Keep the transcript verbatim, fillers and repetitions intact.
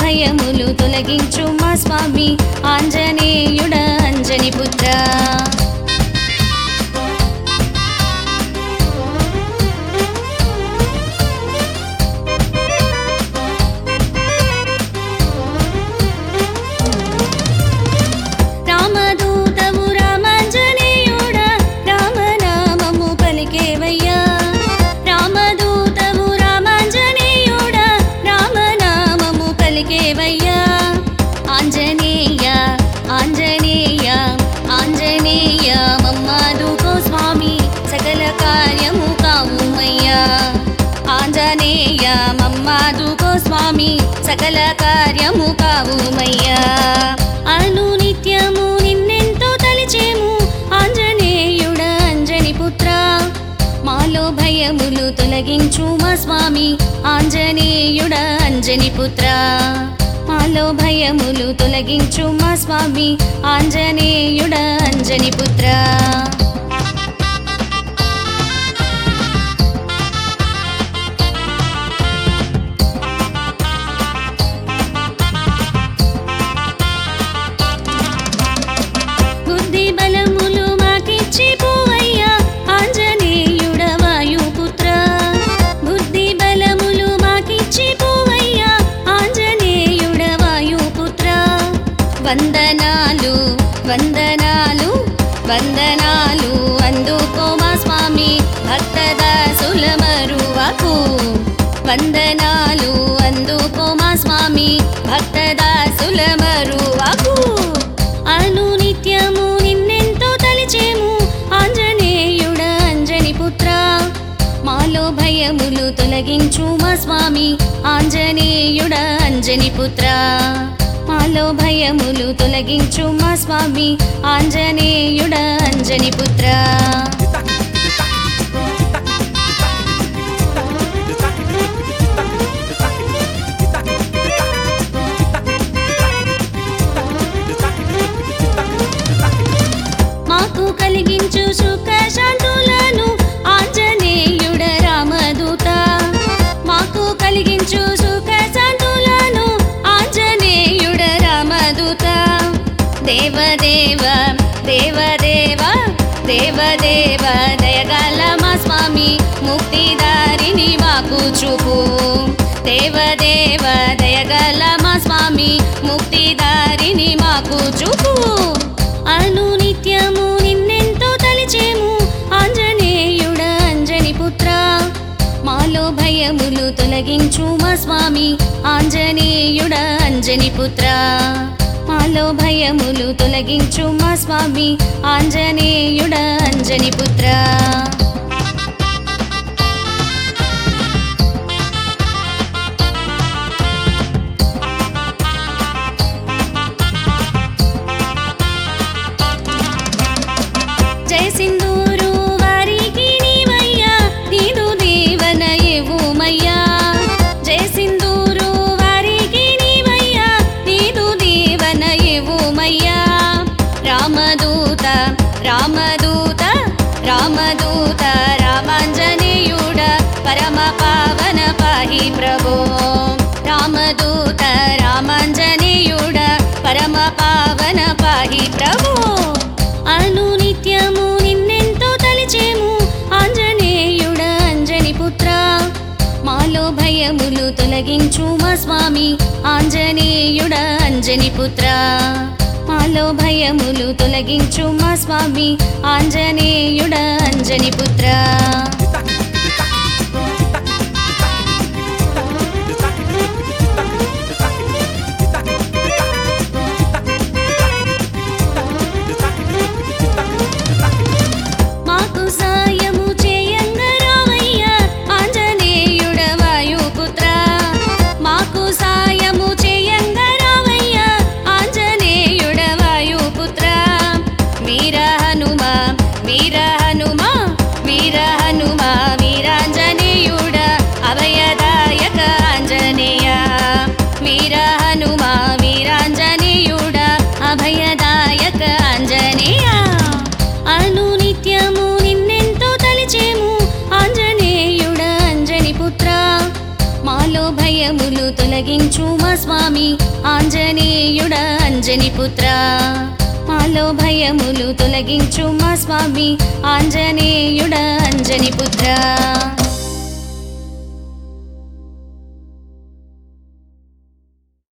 భయములు తొలగించు మా స్వామి ఆంజనేయుడ అంజని పుత్ర. రామదూతవు రామాంజనేయుడ రామనామము పలికేవయ్యా. రామదూతవు రామాంజనేయుడ రామనామము పలికేవయ్యా. ఆంజనేయ ఆంజనేయ ఆంజనేయ మమ్మాదుకో స్వామి సకల కార్యము కావుమయ్యా. ఆంజనేయ మమ్మాదుకో స్వామి సకల కార్యము కావుమయ్యా. అను నిత్యము నిన్నెంతో తలిచేము ఆంజనేయుడ అంజని పుత్ర. మాలో భయములు తొలగించు మా స్వామి ఆంజనేయుడ అంజని పుత్ర. మాలో భయములు తొలగించు మా స్వామి ఆంజనేయుడ అంజని పుత్ర. బుద్ధి బలములు మాకిచ్చి పోవయ్యా ఆంజనేయుడ వాయుపుత్ర. బుద్ధి బలములు మాకిచ్చి పోవయ్యా ఆంజనేయుడ వాయుపుత్ర. వందనాలు వందనాలు వందనాలు అందుకో మా స్వామి భక్తదాసుల మరువకు. వందనాలు అందుకో మా స్వామి భక్తదాసుల మరువకు. అను నిత్యము నిన్నెంతో తలిచేము ఆంజనేయుడ అంజని పుత్ర. మాలో భయములు తొలగించు మా స్వామి ఆంజనేయుడ అంజని పుత్ర. మాలో భయములు తొలగించు మా స్వామి ఆంజనేయుడ అంజని పుత్ర. మాకు కలిగించు సుఖ శాంతులను ఆంజనేయుడ రామదూత. మాకు కలిగించు సుఖ శాంతులను ఆంజనేయుడ రామదూత. దేవదేవ దేవదేవ దేవదేవ దయగల మా స్వామి ముక్తిదారిని మాకు చూపు. దేవదేవ దయగల మా స్వామి ముక్తిదారిని మాకు చూపు. అను నిత్యము నిన్నెంతో తలిచేము ఆంజనేయుడ అంజని పుత్ర. మాలో భయములు తొలగించు మా స్వామి ఆంజనేయుడ అంజని పుత్ర. మాలో భయములు తొలగించు మా స్వామి ఆంజనేయుడ అంజని పుత్ర. జయ సింధూరు వారికి నీవయ్యా నీదు దీవన ఇవ్వుమయ్యా. జయ సింధూరు వారికి నీవయ్యా నీదు దీవన ఇవ్వుమయ్యా. రామదూత రామదూత రామదూత రామాంజనేయుడ పరమ పావన పాహి ప్రభో. రామదూత రామాంజనేయుడ పరమ పావన పాహి ప్రభో. అను నిత్యము నిన్నెంతో తలిచేము ఆంజనేయుడ అంజని పుత్ర. మాలో భయములు తొలగించు మా స్వామి ఆంజనేయుడ అంజని పుత్ర. మాలో భయములు తొలగించు మా స్వామి ఆంజనేయుడ అంజని పుత్ర. మాకు సాయము చేయంగా రావయ్యా ఆంజనేయుడ వాయుపుత్ర. మాకు సాయము చేయంగా రావయ్యా ఆంజనేయుడ వాయుపుత్ర. వీర హనుమ వీర హనుమ వీర హనుమ ఆంజనేయుడ అంజని పుత్ర మాలో భయములు తొలగించు మా స్వామి ఆంజనేయుడ అంజని పుత్ర